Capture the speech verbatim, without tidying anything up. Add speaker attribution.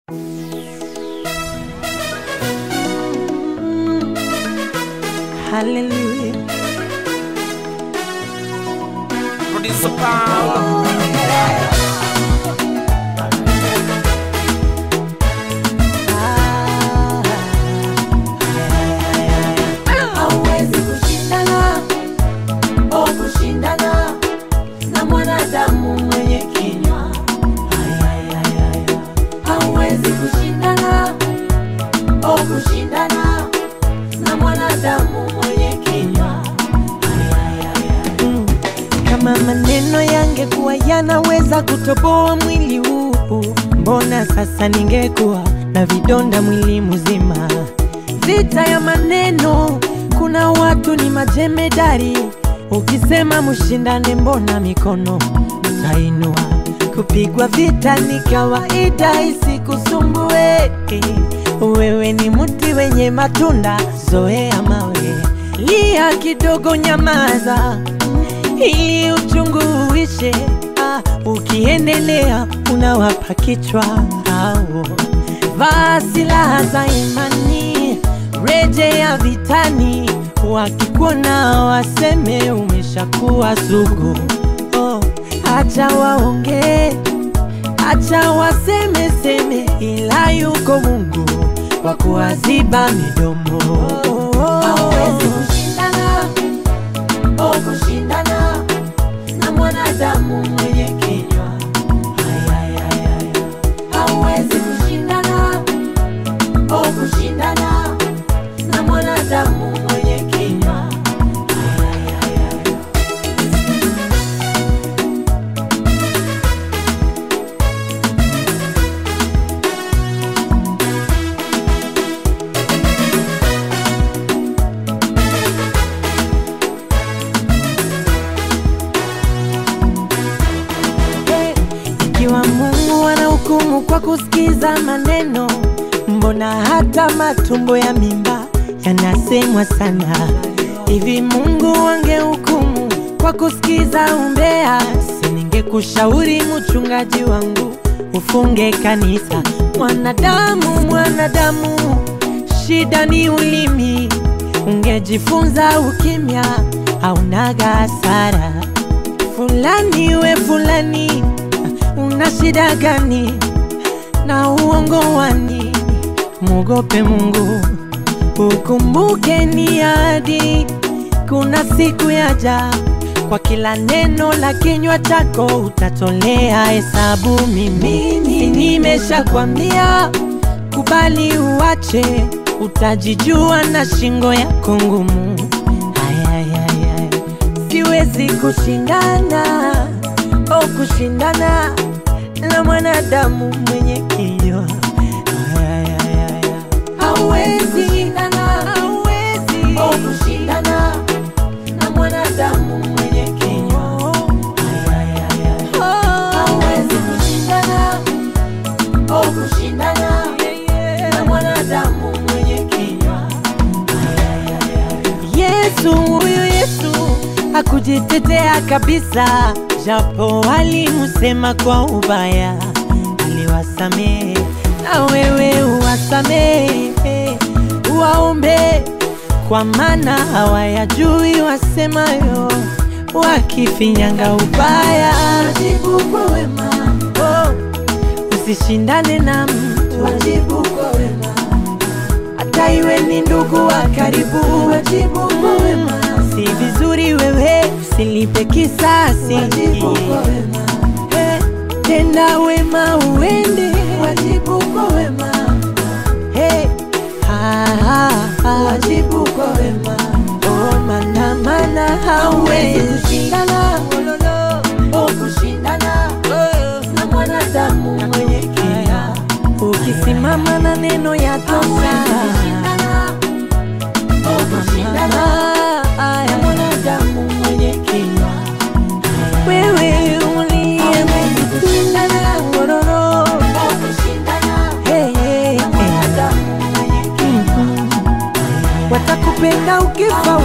Speaker 1: Hallelujah.
Speaker 2: Producer Power.
Speaker 1: Hauwezi kushindana, oh kushindana na mwanadamu mwenye kinywa. Hauwezi kushindana, oh kushindana na mwanadamu mwenye kinywa. Mm. Kama maneno yangekuwa yanaweza kutoboa mwili huu, mbona sasa ningekuwa na vidonda mwili mzima? Vita ya maneno, kuna watu ni majemedari. Ukisema mushindane, mbona mikono utainua? Kupigwa vita ni kawaida, isikusumbue. Wewe ni mti wenye matunda, zoea mawe. Lia kidogo, nyamaza ili uchungu uishe. Ah, ukiendelea unawapa kichwa hao. Vaa silaha za imani, rejea vitani. Wakikuona waseme umeshakuwa sugu. Oh, acha waonge, acha waseme seme, ila yuko Mungu wa kuwaziba midomo. Hauwezi kushindana, oh kushindana na mwanadamu mwenye kinywa. Hauwezi kushindana, oh kushindana na mwanadamu mwenye kinywa. Ikiwa Mungu anahukumu kwa kusikiza maneno, mbona hata matumbo ya mimba yanasemwa sana? Hivi Mungu angehukumu kwa kusikiza umbea, siningekushauri mchungaji wangu ufunge kanisa. Mwanadamu, mwanadamu, shida ni ulimi. Ungejifunza ukimya, haunaga hasara. Fulani we fulani, una shida gani na uongo wani? Muogope Mungu, ukumbuke ni ahadi. Kuna siku yaja, kwa kila neno la kinywa chako utatolea hesabu. Mimi nimeshakwambia, kubali uache, utajijua na shingo yako ngumu. Siwezi kushindana, oh kushindana na mwanadamu mwenye kinywa. Hauwezi kushindana, hauwezi, oh kushindana na mwanadamu mwenye kinywa. Hauwezi kushindana, oh kushindana na mwanadamu mwenye kinywa. Yesu, huyu Yesu hakujitetea kabisa, japo walimusema kwa ubaya, aliwasamehe. Na wewe uwasamehe, uwaombe, kwa maana hawayajui wasemayo. Wakifinyanga ubaya, wajibu kwa wema. Oh, usishindane na mtu, wajibu kwa wema. Hata iwe ni ndugu wa karibu, wajibu kwa wema. Si vizuri wewe usilipe kisasi, wajibu kwa wema. Hey, tenda wema uende, wajibu kwa wema. Hey, ha, ha, ha. Wajibu kwa wema. Oh, mana mana hauwezi kushindana, oh kushindana na mwanadamu mwenye kinywa. Ukisimama na neno ya tosha, oh kushindana na mwanadamu mwenye kinywa. Wewe uliye kushindana, oh kushindana, hey, hey, hey. Watakupenda ukifa